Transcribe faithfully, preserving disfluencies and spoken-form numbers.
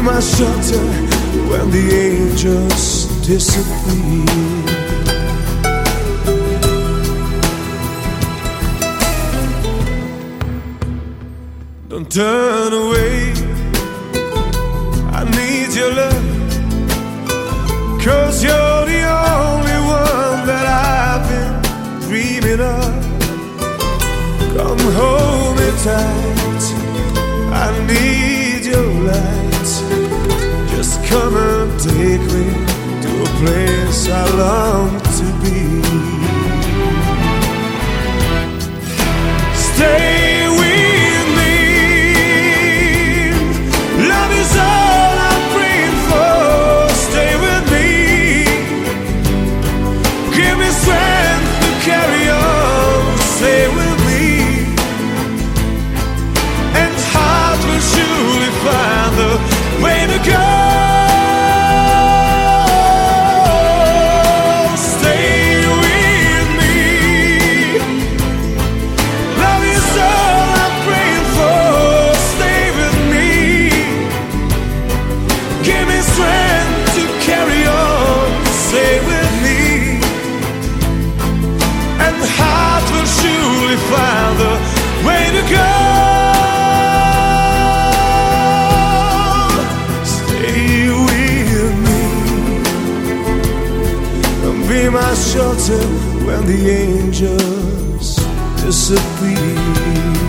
my shelter when the angels disappear. Don't turn away, I need your love, 'cause you're the only one that I've been dreaming of. Come hold me tight, I need your light. Just come and take me to a place I long to be. Stay with me, love is all I'm praying for. Stay with me, give me strength to carry on. Stay with me, and heart will surely find the way to go. Stay with me, love is all I'm praying for. Stay with me, give me strength to carry on. Stay with me, and the heart will surely find the way to go. Be my shelter when the angels disappear.